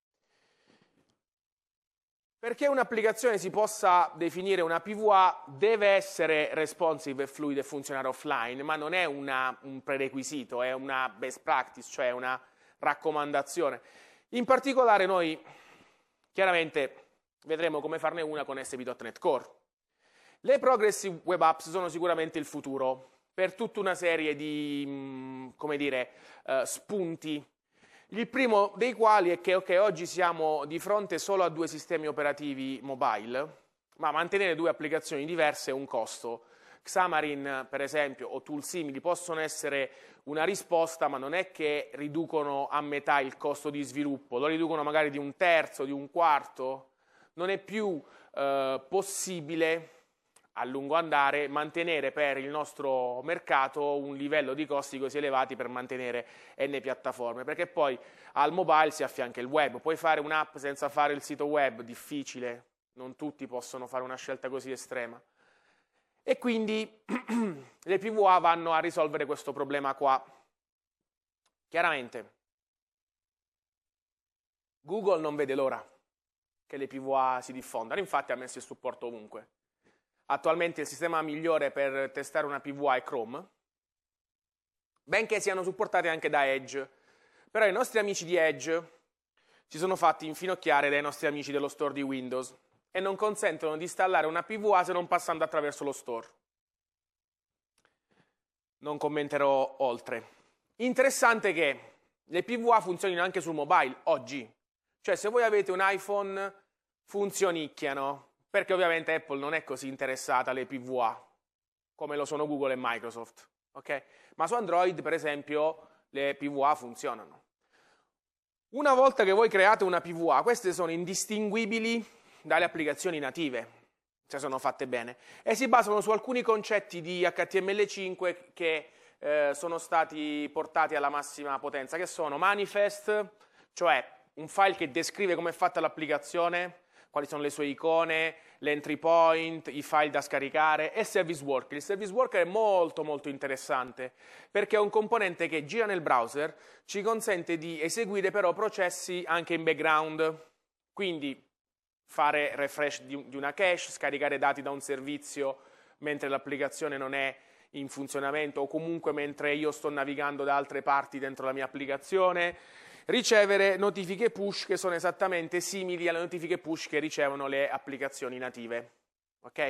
Perché un'applicazione si possa definire una PWA deve essere responsive e fluida e funzionare offline, ma non è un prerequisito, è una best practice, cioè una raccomandazione. In particolare noi chiaramente vedremo come farne una con ASP.NET Core. Le Progressive Web Apps sono sicuramente il futuro per tutta una serie di, come dire, spunti. Il primo dei quali è che oggi siamo di fronte solo a 2 sistemi operativi mobile, ma mantenere 2 applicazioni diverse è un costo. Xamarin, per esempio, o tool simili possono essere una risposta, ma non è che riducono a metà il costo di sviluppo, lo riducono magari di 1/3, di 1/4. Non è più possibile a lungo andare mantenere per il nostro mercato un livello di costi così elevati per mantenere N piattaforme, perché poi al mobile si affianca il web. Puoi fare un'app senza fare il sito web? Difficile, non tutti possono fare una scelta così estrema. E quindi le PWA vanno a risolvere questo problema qua. Chiaramente Google non vede l'ora che le PWA si diffondano, infatti ha messo il supporto ovunque. attualmente il sistema migliore per testare una PVA è Chrome, benché siano supportate anche da Edge. Però i nostri amici di Edge si sono fatti infinocchiare dai nostri amici dello store di Windows e non consentono di installare una PVA se non passando attraverso lo store. Non commenterò oltre. Interessante che le PVA funzionino anche sul mobile oggi. Cioè, se voi avete un iPhone, funzionicchiano, perché ovviamente Apple non è così interessata alle PVA, come lo sono Google e Microsoft, ok? Ma su Android, per esempio, le PVA funzionano. Una volta che voi create una PVA, queste sono indistinguibili dalle applicazioni native, se sono fatte bene, e si basano su alcuni concetti di HTML5 che sono stati portati alla massima potenza, che sono manifest, cioè un file che descrive come è fatta l'applicazione, quali sono le sue icone, l'entry point, i file da scaricare, e service worker. Il service worker è molto molto interessante perché è un componente che gira nel browser, ci consente di eseguire però processi anche in background, quindi fare refresh di una cache, scaricare dati da un servizio mentre l'applicazione non è in funzionamento o comunque mentre io sto navigando da altre parti dentro la mia applicazione, ricevere notifiche push che sono esattamente simili alle notifiche push che ricevono le applicazioni native, ok?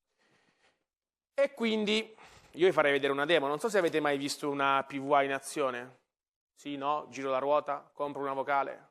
E quindi io vi farei vedere una demo, non so se avete mai visto una PVA in azione, sì, no, giro la ruota, compro una vocale,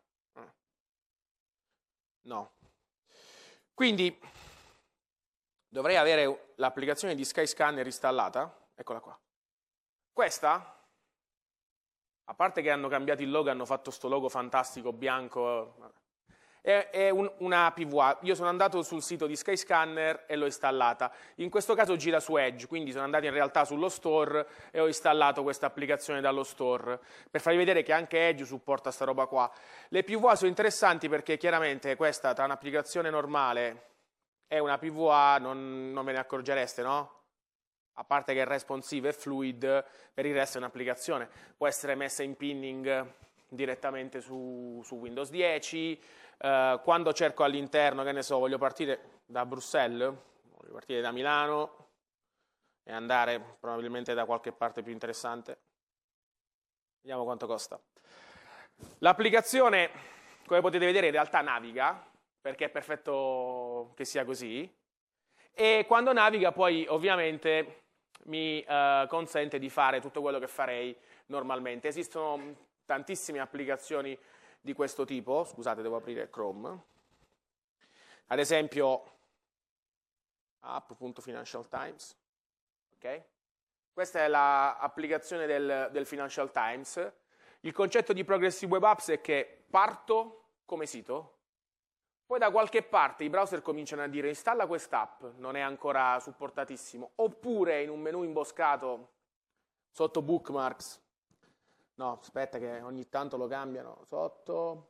no. Quindi dovrei avere l'applicazione di Skyscanner installata, eccola qua. Questa, a parte che hanno cambiato il logo, hanno fatto sto logo fantastico, bianco, è una PVA. Io sono andato sul sito di Skyscanner e l'ho installata. In questo caso gira su Edge, quindi sono andato in realtà sullo store e ho installato questa applicazione dallo store, per farvi vedere che anche Edge supporta sta roba qua. Le PVA sono interessanti perché chiaramente questa tra un'applicazione normale e una PVA non ve ne accorgereste, no? A parte che è responsive e fluid, per il resto è un'applicazione. Può essere messa in pinning direttamente su Windows 10, quando cerco all'interno, che ne so, voglio partire da Bruxelles, voglio partire da Milano e andare probabilmente da qualche parte più interessante. Vediamo quanto costa. L'applicazione, come potete vedere, in realtà naviga, perché è perfetto che sia così, e quando naviga poi ovviamente mi consente di fare tutto quello che farei normalmente. Esistono tantissime applicazioni di questo tipo, scusate, devo aprire Chrome, ad esempio app.Financial Times, ok? Questa è l'applicazione del Financial Times. Il concetto di Progressive Web Apps è che parto come sito, poi da qualche parte i browser cominciano a dire installa quest'app, non è ancora supportatissimo, oppure in un menu imboscato sotto bookmarks, no, aspetta che ogni tanto lo cambiano, sotto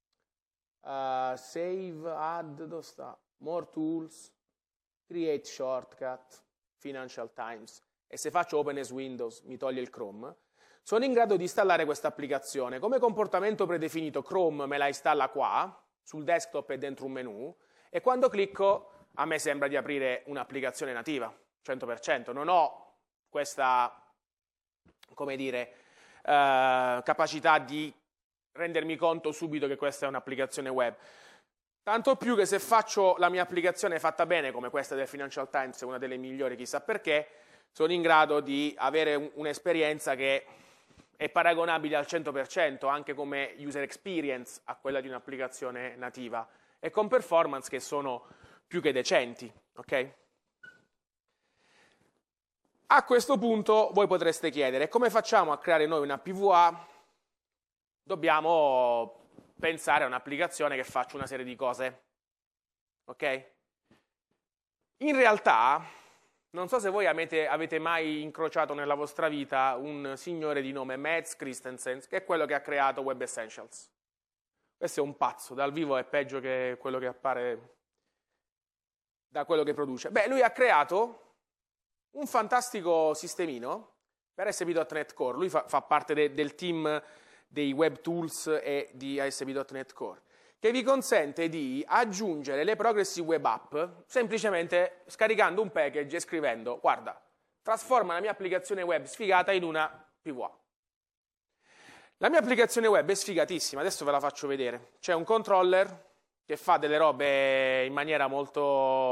save, add, dove sta? More tools, create shortcut, Financial Times, e se faccio open as Windows mi toglie il Chrome, sono in grado di installare questa applicazione. Come comportamento predefinito Chrome me la installa qua, sul desktop e dentro un menu, e quando clicco a me sembra di aprire un'applicazione nativa, 100%. Non ho questa, come dire, capacità di rendermi conto subito che questa è un'applicazione web. Tanto più che se faccio la mia applicazione fatta bene, come questa del Financial Times, è una delle migliori, chissà perché, sono in grado di avere un'esperienza che è paragonabile al 100%, anche come user experience, a quella di un'applicazione nativa, e con performance che sono più che decenti, ok? A questo punto voi potreste chiedere, come facciamo a creare noi una PVA? Dobbiamo pensare a un'applicazione che faccia una serie di cose, ok? In realtà, non so se voi avete mai incrociato nella vostra vita un signore di nome Mads Christensen, che è quello che ha creato Web Essentials. Questo è un pazzo, dal vivo è peggio che quello che appare da quello che produce. Beh, lui ha creato un fantastico sistemino per ASP.NET Core. Lui fa parte del team dei web tools e di ASP.NET Core, che vi consente di aggiungere le progressive web app semplicemente scaricando un package e scrivendo: guarda, trasforma la mia applicazione web sfigata in una PWA. La mia applicazione web è sfigatissima, adesso ve la faccio vedere. C'è un controller che fa delle robe in maniera molto,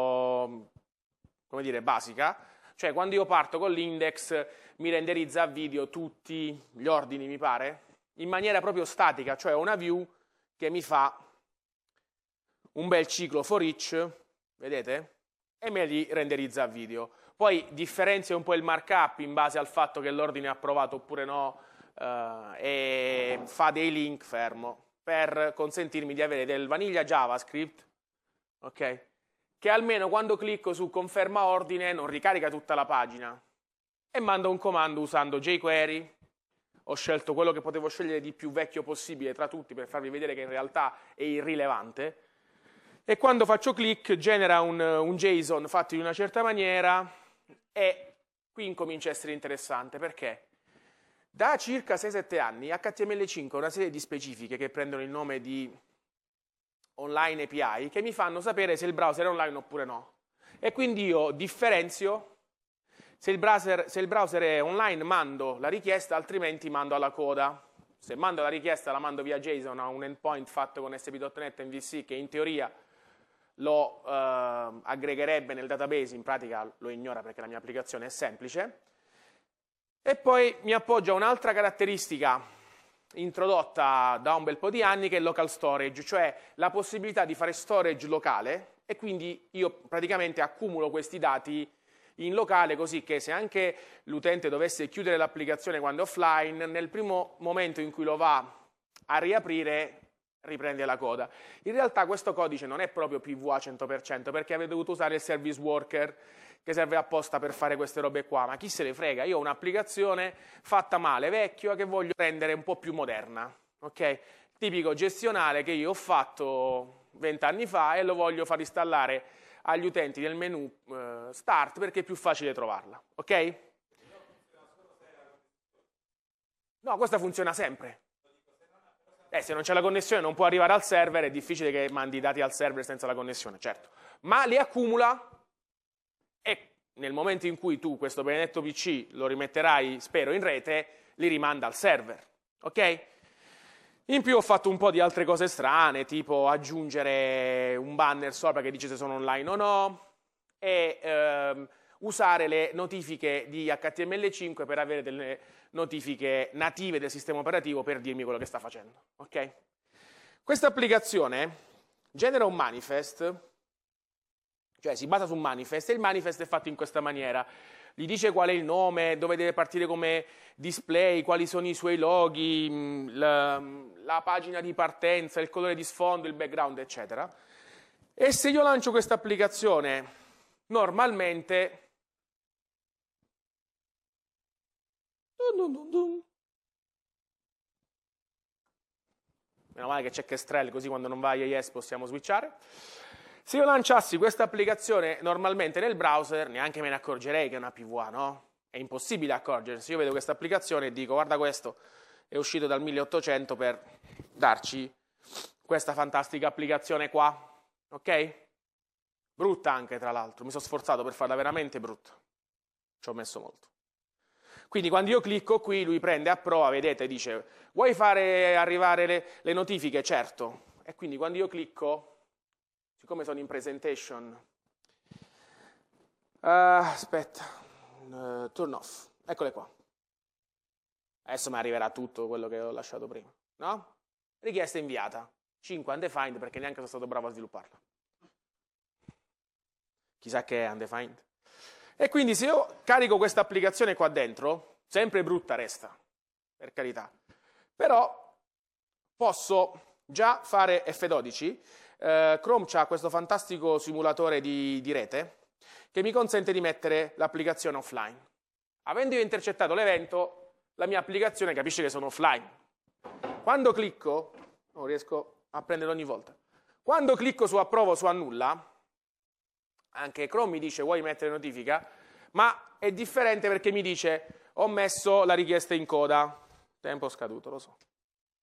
come dire, basica. Cioè, quando io parto con l'index mi renderizza a video tutti gli ordini, mi pare, in maniera proprio statica, cioè una view che mi fa un bel ciclo for each, vedete? E me li renderizza a video. Poi differenzia un po' il markup in base al fatto che l'ordine è approvato oppure no, e fa dei link fermo per consentirmi di avere del vaniglia JavaScript, ok? Che almeno quando clicco su conferma ordine non ricarica tutta la pagina e manda un comando usando jQuery. Ho scelto quello che potevo scegliere di più vecchio possibile tra tutti per farvi vedere che in realtà è irrilevante. E quando faccio click genera un JSON fatto in una certa maniera e qui incomincia a essere interessante perché da circa 6-7 anni HTML5 ha una serie di specifiche che prendono il nome di online API che mi fanno sapere se il browser è online oppure no. E quindi io differenzio, se il browser è online mando la richiesta, altrimenti mando alla coda. Se mando la richiesta la mando via JSON a un endpoint fatto con ASP.NET MVC che in teoria lo aggregherebbe nel database, in pratica lo ignora perché la mia applicazione è semplice. E poi mi appoggio a un'altra caratteristica introdotta da un bel po' di anni che è il local storage, cioè la possibilità di fare storage locale e quindi io praticamente accumulo questi dati in locale così che se anche l'utente dovesse chiudere l'applicazione quando è offline, nel primo momento in cui lo va a riaprire riprende la coda. In realtà questo codice non è proprio PWA 100% perché avete dovuto usare il service worker che serve apposta per fare queste robe qua, ma chi se ne frega, io ho un'applicazione fatta male, vecchia, che voglio rendere un po' più moderna, ok? Tipico gestionale che io ho fatto 20 anni fa e lo voglio far installare agli utenti nel menu Start perché è più facile trovarla, ok? No, questa funziona sempre. Se non c'è la connessione non può arrivare al server, è difficile che mandi i dati al server senza la connessione, certo. Ma li accumula e nel momento in cui tu questo benedetto PC lo rimetterai, spero, in rete, li rimanda al server, ok? In più ho fatto un po' di altre cose strane, tipo aggiungere un banner sopra che dice se sono online o no e usare le notifiche di HTML5 per avere delle notifiche native del sistema operativo per dirmi quello che sta facendo, ok? Questa applicazione genera un manifest, cioè si basa su un manifest e il manifest è fatto in questa maniera. Gli dice qual è il nome, dove deve partire come display, quali sono i suoi loghi, la pagina di partenza, il colore di sfondo, il background, eccetera. E se io lancio questa applicazione normalmente meno male che c'è Kestrel, così quando non va a IIS possiamo switchare. Se io lanciassi questa applicazione normalmente nel browser, neanche me ne accorgerei che è una PWA, no? È impossibile accorgersi. Io vedo questa applicazione e dico, guarda questo, è uscito dal 1800 per darci questa fantastica applicazione qua, ok? Brutta anche, tra l'altro. Mi sono sforzato per farla veramente brutta. Ci ho messo molto. Quindi quando io clicco qui, lui prende a prova, vedete, dice, vuoi fare arrivare le notifiche? Certo. E quindi quando io clicco, siccome sono in presentation, aspetta, turn off, eccole qua. Adesso mi arriverà tutto quello che ho lasciato prima, no? Richiesta inviata, 5 undefined perché neanche sono stato bravo a svilupparla. Chissà che è undefined. E quindi se io carico questa applicazione qua dentro, sempre brutta resta, per carità, però posso già fare F12. Chrome ha questo fantastico simulatore di rete che mi consente di mettere l'applicazione offline. Avendo io intercettato l'evento, la mia applicazione capisce che sono offline. Quando clicco, non riesco a prenderlo ogni volta, quando clicco su approvo o su annulla, anche Chrome mi dice vuoi mettere notifica, ma è differente perché mi dice ho messo la richiesta in coda, tempo scaduto, lo so.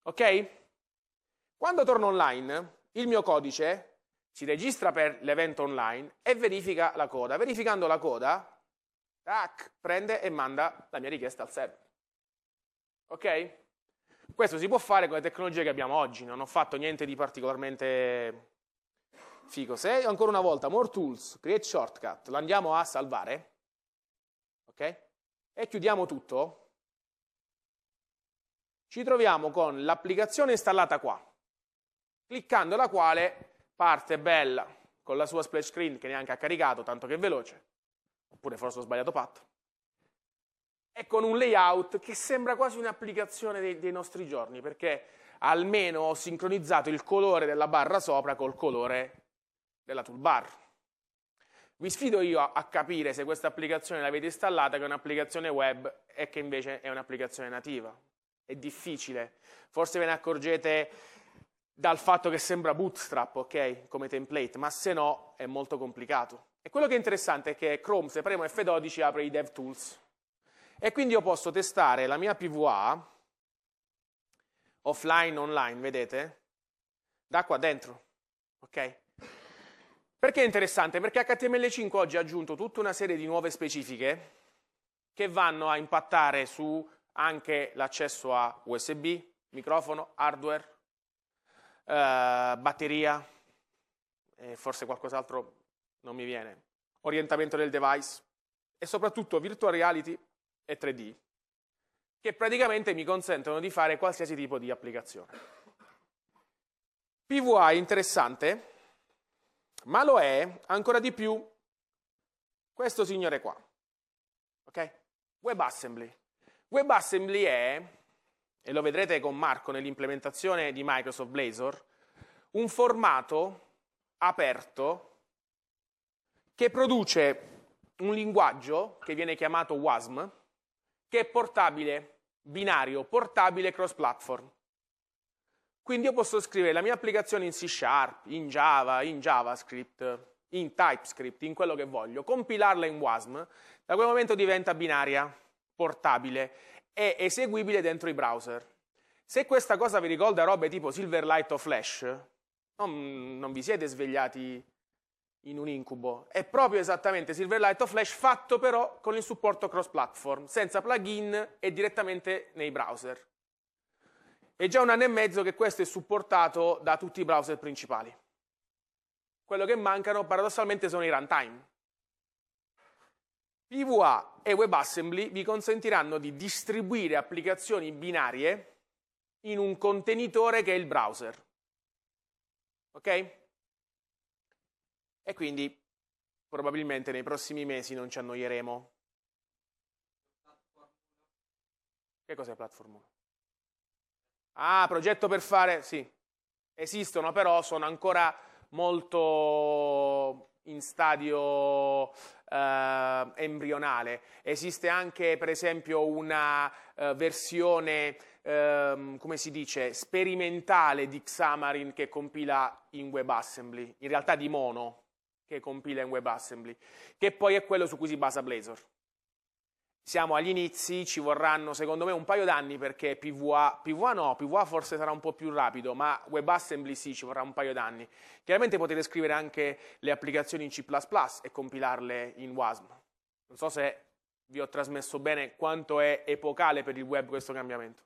Ok? Quando torno online, il mio codice si registra per l'evento online e verifica la coda. Verificando la coda, tac, prende e manda la mia richiesta al server. Ok? Questo si può fare con le tecnologie che abbiamo oggi, non ho fatto niente di particolarmente figo. Se ancora una volta, more tools, create shortcut, lo andiamo a salvare, ok? E chiudiamo tutto, ci troviamo con l'applicazione installata qua, cliccando la quale parte bella, con la sua splash screen che neanche ha caricato, tanto che è veloce, oppure forse ho sbagliato patto, e con un layout che sembra quasi un'applicazione dei nostri giorni, perché almeno ho sincronizzato il colore della barra sopra col colore della toolbar. Vi sfido io a capire se questa applicazione l'avete installata, che è un'applicazione web e che invece è un'applicazione nativa. È difficile, forse ve ne accorgete dal fatto che sembra Bootstrap, ok, come template, ma se no è molto complicato. E quello che è interessante è che Chrome, se premo F12, apre i DevTools. E quindi io posso testare la mia PVA, offline, online, vedete? Da qua dentro, ok? Perché è interessante? Perché HTML5 oggi ha aggiunto tutta una serie di nuove specifiche che vanno a impattare su anche l'accesso a USB, microfono, hardware, batteria, e forse qualcos'altro non mi viene, orientamento del device e soprattutto virtual reality e 3D, che praticamente mi consentono di fare qualsiasi tipo di applicazione. PVA è interessante, ma lo è ancora di più questo signore qua, ok? WebAssembly. WebAssembly è, e lo vedrete con Marco nell'implementazione di Microsoft Blazor, un formato aperto che produce un linguaggio che viene chiamato WASM, che è portabile, binario, portabile cross-platform. Quindi io posso scrivere la mia applicazione in C#, in Java, in JavaScript, in TypeScript, in quello che voglio, compilarla in WASM, da quel momento diventa binaria, portabile e eseguibile dentro i browser. Se questa cosa vi ricorda robe tipo Silverlight o Flash, non vi siete svegliati in un incubo. È proprio esattamente Silverlight o Flash, fatto però con il supporto cross-platform, senza plugin e direttamente nei browser. È già 1 anno e mezzo che questo è supportato da tutti i browser principali. Quello che mancano paradossalmente sono i runtime. PVA e WebAssembly vi consentiranno di distribuire applicazioni binarie in un contenitore che è il browser. Ok? E quindi probabilmente nei prossimi mesi non ci annoieremo. Che cos'è Platform 1? Ah, progetto per fare, sì, esistono, però sono ancora molto in stadio embrionale. Esiste anche, per esempio, una versione, come si dice, sperimentale di Xamarin che compila in WebAssembly, in realtà di Mono che compila in WebAssembly, che poi è quello su cui si basa Blazor. Siamo agli inizi, ci vorranno secondo me un paio d'anni perché PVA forse sarà un po' più rapido, ma WebAssembly sì, ci vorrà un paio d'anni. Chiaramente potete scrivere anche le applicazioni in C++ e compilarle in WASM. Non so se vi ho trasmesso bene quanto è epocale per il web questo cambiamento.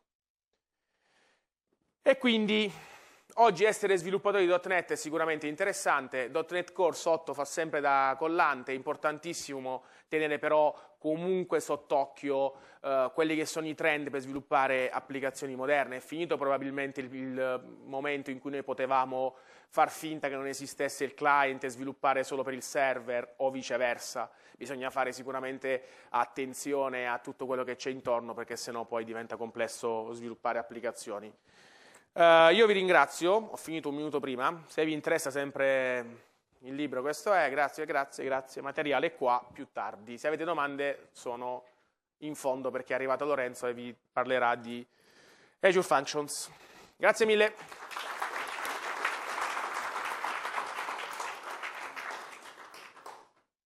E quindi oggi essere sviluppatori di .NET è sicuramente interessante, .NET Core sotto fa sempre da collante, è importantissimo tenere però comunque sott'occhio quelli che sono i trend per sviluppare applicazioni moderne. È finito probabilmente il momento in cui noi potevamo far finta che non esistesse il client e sviluppare solo per il server o viceversa. Bisogna fare sicuramente attenzione a tutto quello che c'è intorno perché sennò poi diventa complesso sviluppare applicazioni. Io vi ringrazio, ho finito 1 minuto prima, se vi interessa sempre il libro questo è, grazie, materiale qua più tardi. Se avete domande sono in fondo perché è arrivato Lorenzo e vi parlerà di Azure Functions. Grazie mille.